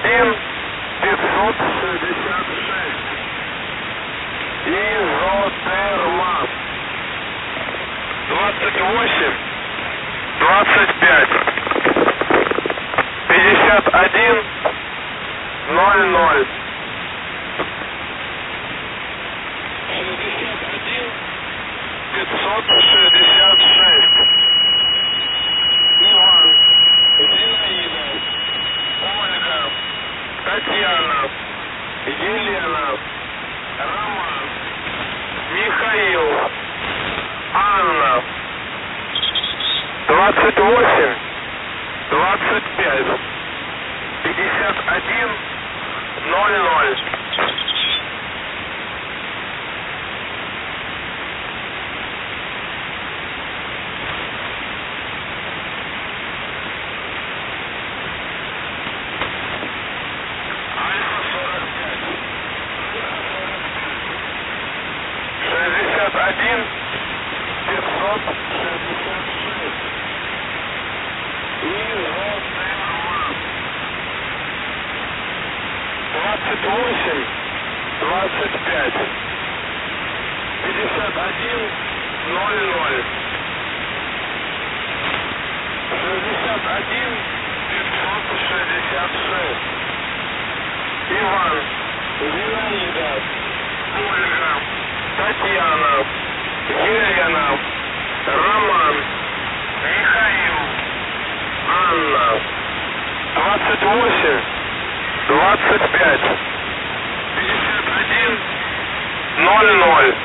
21 566. Изотерма. 28 25 51 00. 61 566. Иван, Зинаида, Ольга, Татьяна, Елена, Роман, Михаил, Анна. 28 25 51 00. Альфа 45 61 566. Изотерма. 28 25 51 00. 61 566. Иван, Зинаида, Ольга, Татьяна, Елена, Роман, Михаил, Анна. 28 25 51 00.